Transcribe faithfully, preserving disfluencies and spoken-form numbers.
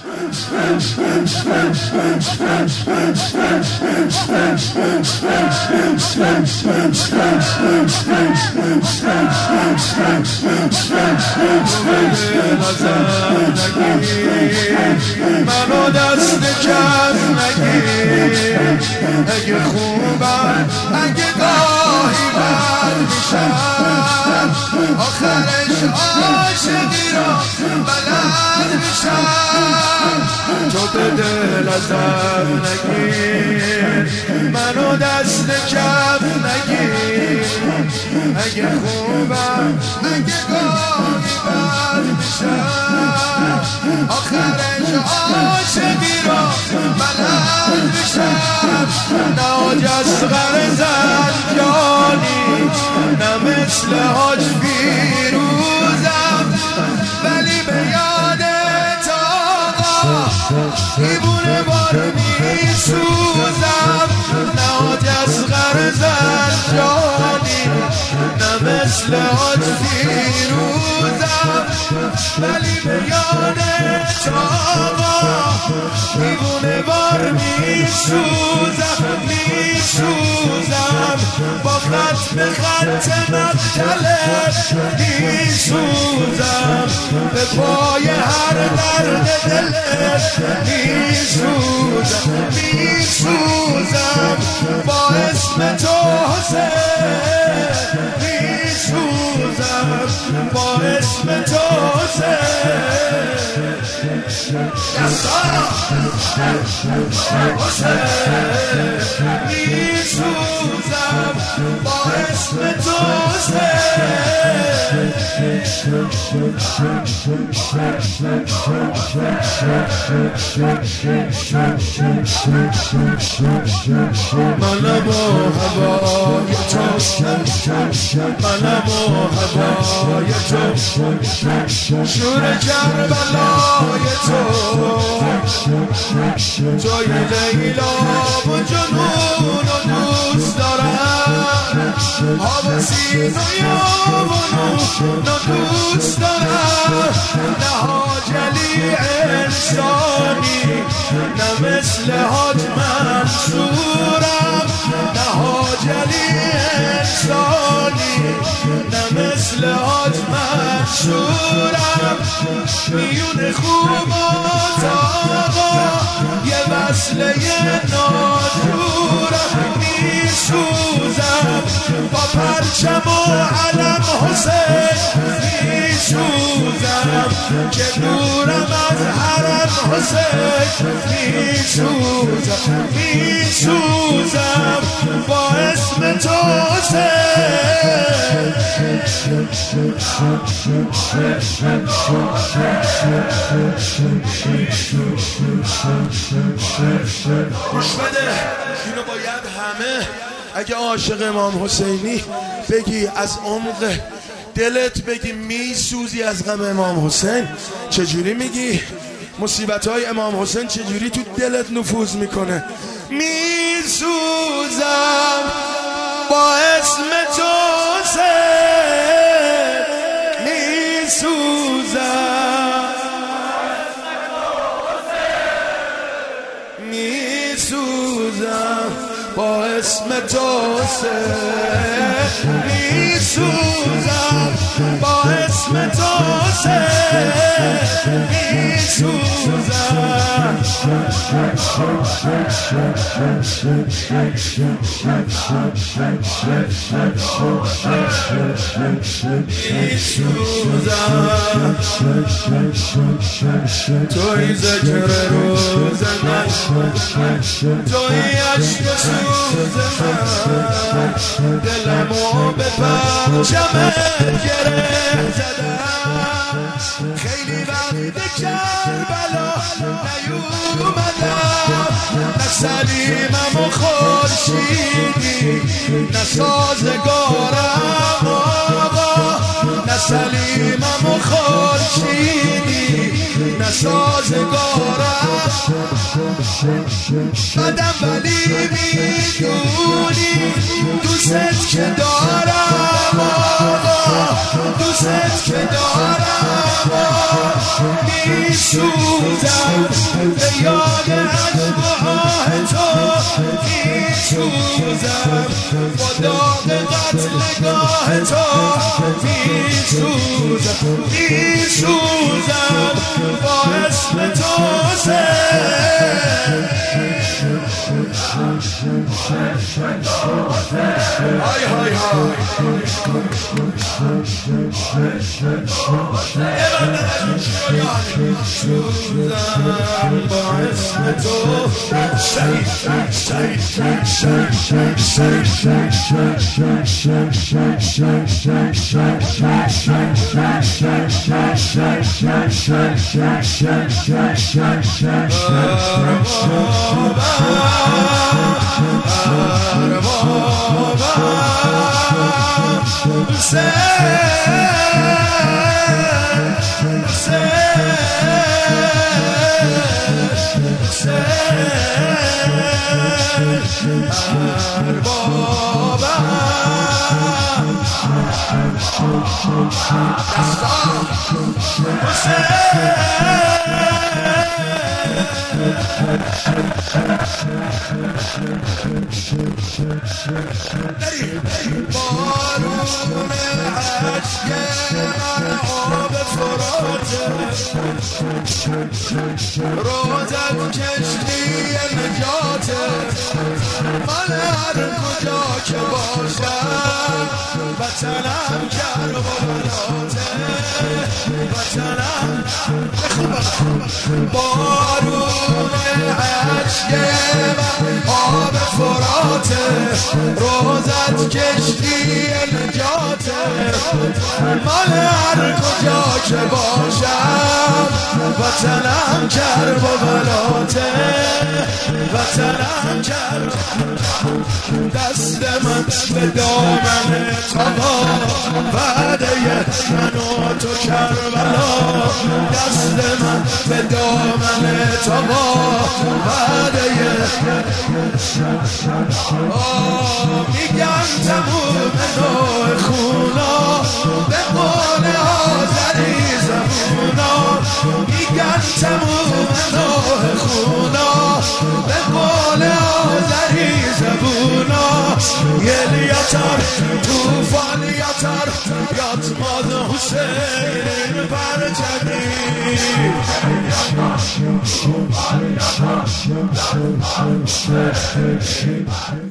منو دست کم نگیر اگه خوبم اگه گاهی بد میشم آخرش عاشقی رو بلد میشم تو به دل ازم نگیر منو دست کم نگیر اگه خوبم اگه گاهی بد میشم آخرش عاشقی رو بلد میشم نه جسغر زنجانی نه مثل حاج فیروزم ولی به یادت آقا دیوونه بار میسوزم نه جسغر زنجانی نه مثل حاج فیروزم ولی به یادت آقا دیوونه بار میسوزم میسوزم با خط به خط مقتلت میسوزم به پای هر درد دلت میسوزم میسوزم با اسم تو حسین میسوزم با اسم تو حسین میسوزم با اسم تو منم و هوای تو منم و هوای تو شور کربلای تو توی لیلا و جنون و دوست دارم آب سیز و یابانو دوست دارم نه حاجلی انسانی نه مثل حاج منصورم نه حاجلی انسانی نه مثل حاج منصورم میون خوبات آقا یه وصله ناجورم میسوزم با پرچم و علم حسین میسوزم که دورم از حرم حسین میسوزم میسوزم با اسم تو حسین گوش بده اینو باید همه اگه عاشق امام حسینی بگی از عمق دلت بگی میسوزی از غم امام حسین. چجوری میگی؟ مصیبت های امام حسین چجوری تو دلت نفوذ میکنه؟ میسوزم با اسم تو حسین میسوزم میسوزم با اسم تو حسین میسوزم با اسم تو حسین میسوزم میسوزم توی ذکر روز من توی عشق سوز من دلمو به پرچمت گره زدم خیلی وقت کربلا نیومدم نه سلیمم و خورشیدی نه سازگارم آقا نه سلیمم و خورشیدی نه سازگارم بدم ولی میدونی دوست که دارم آقا دوست که دارم میسوزم اسم تو های های های سوزم با اسم تو شهید شهید شهید بارون عشق من آب فراته روزت کشتی نجاته من هر کجا که باشم وطنم کرب و بلاته وطنم بارون عشق من آب فراته روزت کشتی نجاته مال هر کجا که باشم وطنم کرب و بلاته وطنم کرب دست من به دامن تبا وعده من و تو کربلا دست من به دامن تبا وعده میگن تموم نوع خونا به قول آذری زبونا میگن تموم نوع خونا به قول آذری زبونا یلیاتر توفانیاتر یاتماد حسین برجدی